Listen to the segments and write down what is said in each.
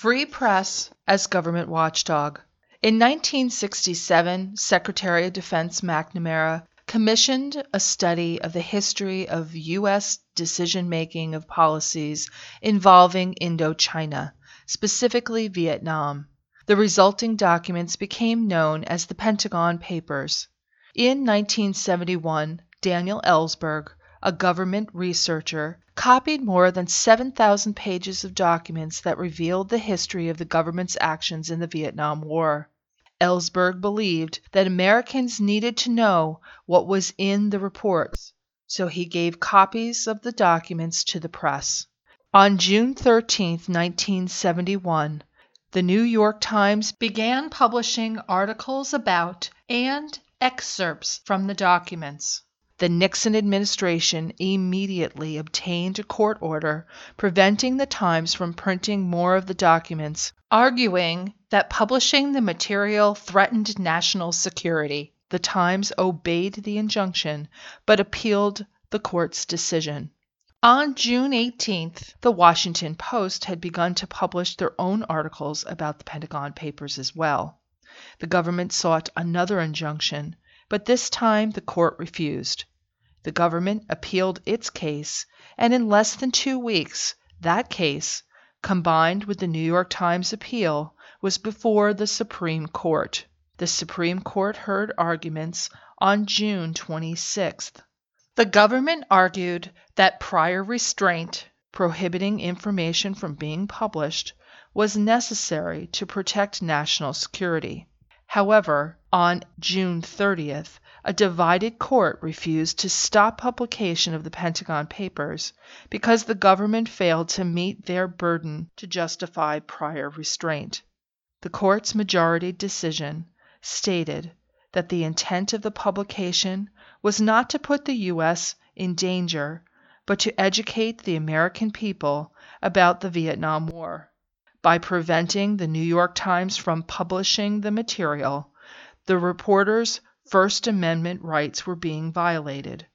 Free press as government watchdog. In 1967, Secretary of Defense McNamara commissioned a study of the history of U.S. decision-making of policies involving Indochina, specifically Vietnam. The resulting documents became known as the Pentagon Papers. In 1971, Daniel Ellsberg, a government researcher, copied more than 7,000 pages of documents that revealed the history of the government's actions in the Vietnam War. Ellsberg believed that Americans needed to know what was in the reports, so he gave copies of the documents to the press. On June 13, 1971, the New York Times began publishing articles about and excerpts from the documents. The Nixon administration immediately obtained a court order preventing the Times from printing more of the documents, arguing that publishing the material threatened national security. The Times obeyed the injunction, but appealed the court's decision. On June 18th, the Washington Post had begun to publish their own articles about the Pentagon Papers as well. The government sought another injunction, but this time the court refused. The government appealed its case, and in less than 2 weeks, that case, combined with the New York Times appeal, was before the Supreme Court. The Supreme Court heard arguments on June 26th. The government argued that prior restraint, prohibiting information from being published, was necessary to protect national security. However, on June 30th, a divided court refused to stop publication of the Pentagon Papers because the government failed to meet their burden to justify prior restraint. The court's majority decision stated that the intent of the publication was not to put the U.S. in danger, but to educate the American people about the Vietnam War. By preventing the New York Times from publishing the material, the reporters' First Amendment rights were being violated.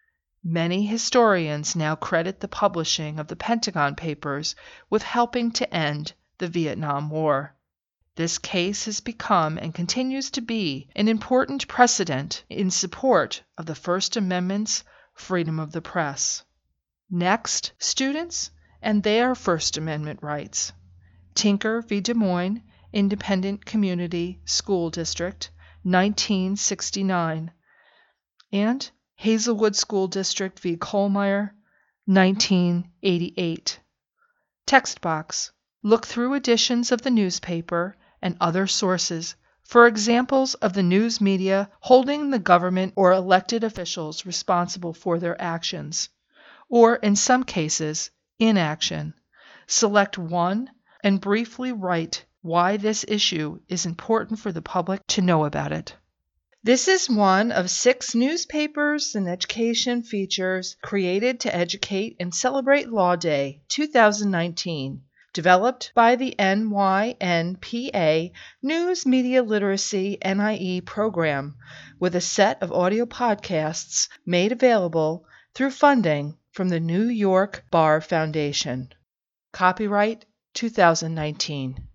Many historians now credit the publishing of the Pentagon Papers with helping to end the Vietnam War. This case has become and continues to be an important precedent in support of the First Amendment's freedom of the press. Next, students and their First Amendment rights. Tinker v. Des Moines, Independent Community School District, 1969, and Hazelwood School District v. Kohlmeyer, 1988. Text box. Look through editions of the newspaper and other sources for examples of the news media holding the government or elected officials responsible for their actions, or in some cases, inaction. Select one and briefly write why this issue is important for the public to know about it. This is one of 6 newspapers and education features created to educate and celebrate Law Day 2019, developed by the NYNPA News Media Literacy NIE program, with a set of audio podcasts made available through funding from the New York Bar Foundation. Copyright 2019.